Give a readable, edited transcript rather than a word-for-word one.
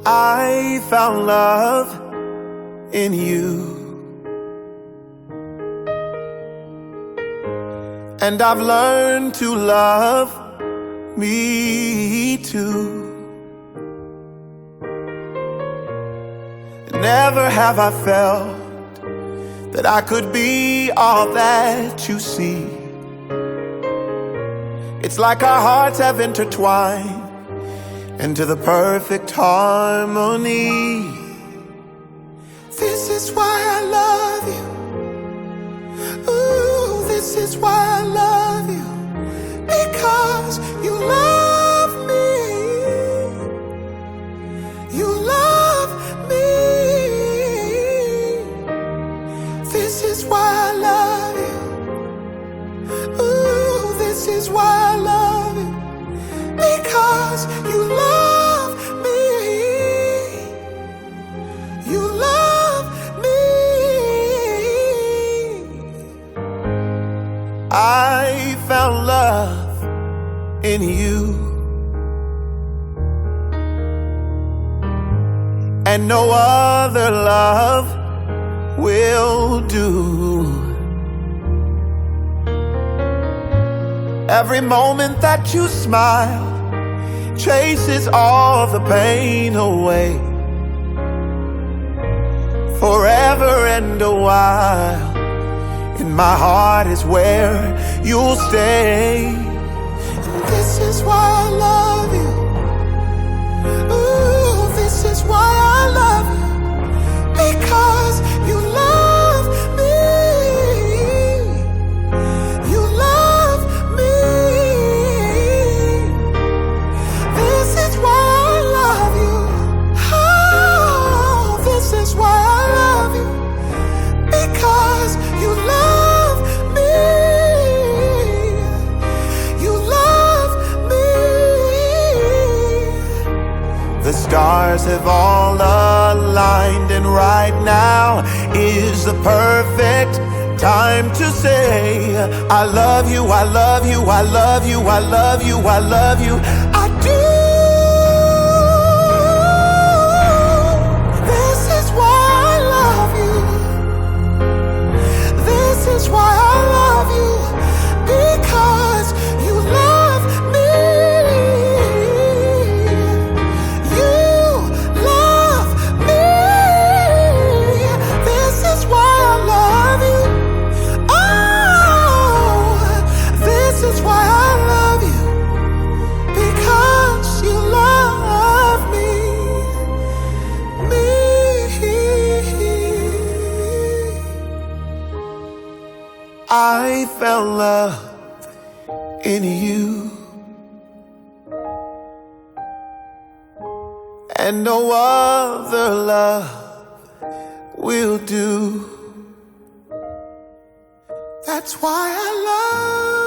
I found love in you. And I've learned to love me too. Never have I felt that I could be all that you see. It's like our hearts have intertwined into the perfect harmony. This is why I love you. Ooh, this is why I love you. Because you love me. You love me. This is why I love you. Ooh, this is why I love you. Because you love me. You love me. I found love in you. And no other love will do. Every moment that you smile chases all the pain away. Forever and a while, in my heart is where you'll stay. And this is why I love you. Ooh, this is why I love you. Because you love me. You love me. This is why I love you. Oh, this is why I love you. Because you love me. You love me. The stars have all aligned, and right now is the perfect time to say I love you, I love you, I love you, I love you, I love you, I do. This is why I love you. This is why I love you. Because you love me. You love me. This is why I love you. Oh, this is why I love you. Because you love me. I found love in you. And no other love will do. That's why I love